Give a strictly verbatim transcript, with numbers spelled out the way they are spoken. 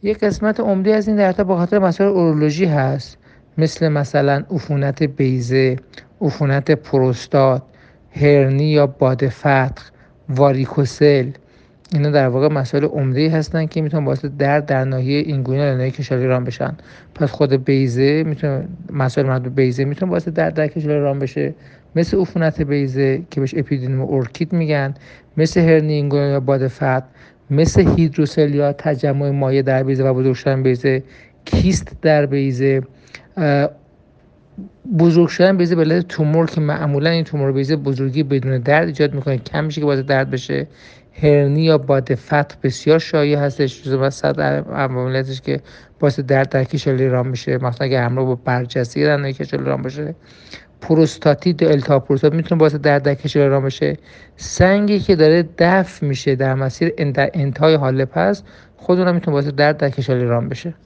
یک قسمت عمده از این دردها به خاطر مسائل اورولوژی هست، مثل مثلا عفونت بیضه، عفونت پروستات، هرنی یا باد فتق، واریکوسل. اینا در واقع مسائل عمده‌ای هستن که میتونن باعث درد در ناحیه اینگوینال یا ناحیه کشالی رام بشن. پس خود بیضه میتونه، مسائل مربوط به بیضه میتونه باعث درد در کشالی رام بشه، مثل عفونت بیضه که بهش اپیدیدیم ارکید میگن، مثل هرنی اینگوینال یا باد فتق، مثل هیدروسل یا تجمع مایع در بیضه و بزرگ شدن بیضه، کیست در بیضه، بزرگ شدن بیضه به علت تومور که معمولا این تومور بیضه بزرگی بدون درد ایجاد میکنه، کم میشه که باعث درد بشه. هرنی یا باد فتق بسیار شایع هستش، جزو صد عواملش که باعث درد در کشالی رام میشه، مثلا اگه همراه با برجسته در ناحیه کشالی رام بشه. پروستاتیت یا التهاب پروستات میتونه باعث درد در کشالی رام بشه. سنگی که داره دفع میشه در مسیر در انتهای حالب هست، خود اونم میتونه باعث درد در کشالی رام بشه.